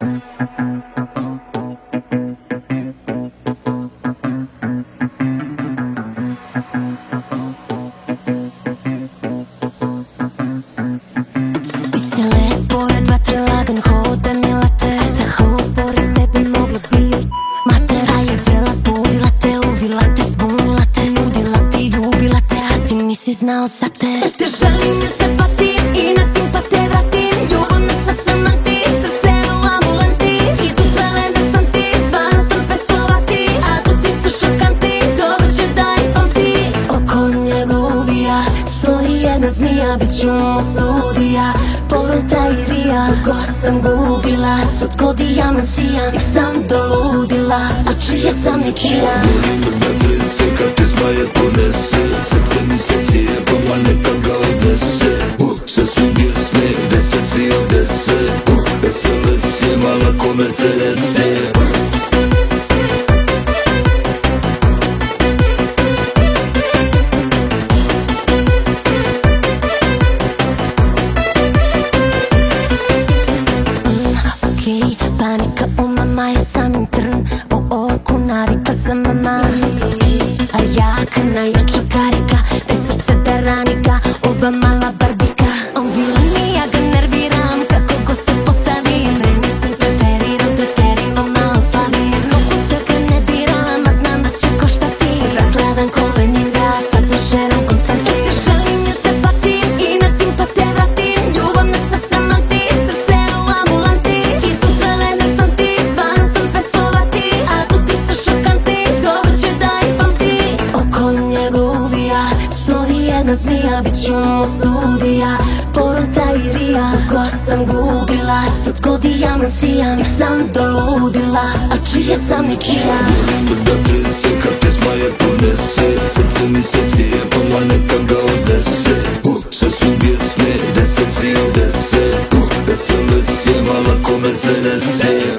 Znao sa te te želim jer te patim i na tim pa te vratim. Ljubav me sad zamanti, srce u ambulanti. I sutra lenda sam ti, zvana sam peslovati. A tu ti su šokanti, dobro će da ih pamti. Oko njega uvija, stoji jedna zmija. Bit ću mu sudija, povrata i rija. Dugo sam gubila, sad ko dijamancija. Nek sam doludila, a čija sam ničija. Volim da trese, kad te smaje ponese. Srce mi se cijepa, ma neka ga odnese. Sve su pjesme, deset i od deset. SLS je mala ko Mercedes je. Panika u mama je samim trn. U oku navika sam mama. A jaka najjača karika, te srce da ranika. Oba mala barbika. On bila mi, ja ga nerviram. Kako god se postavim, vreme sam preferiram. Treterima malo slavim. Koliko da ga ne diram, a znam da će koštati. Vrat gledan kolenjem ga, sad večerom konstantin. Te želim jer te patim i na tim pa te vratim. Ljubav me sad zamanti, srce u ambulanti. I sutra lenda sam ti, zvana sam peslovati. A tu ti su šokanti, dobro će da ih pamti. Oko njega uvija, stoji jedna zmija. Bit ću mu sudija, porota i rija. Dugo sam gubila, sad ko dijamancija. Nek sam doludila, a čija sam ničija. Volim da trese, kad te smaje ponese. Srce mi se cijepa, ma neka ga odnese. Sve su pjesme, deset i od deset. SLS je mala ko Mercedes je.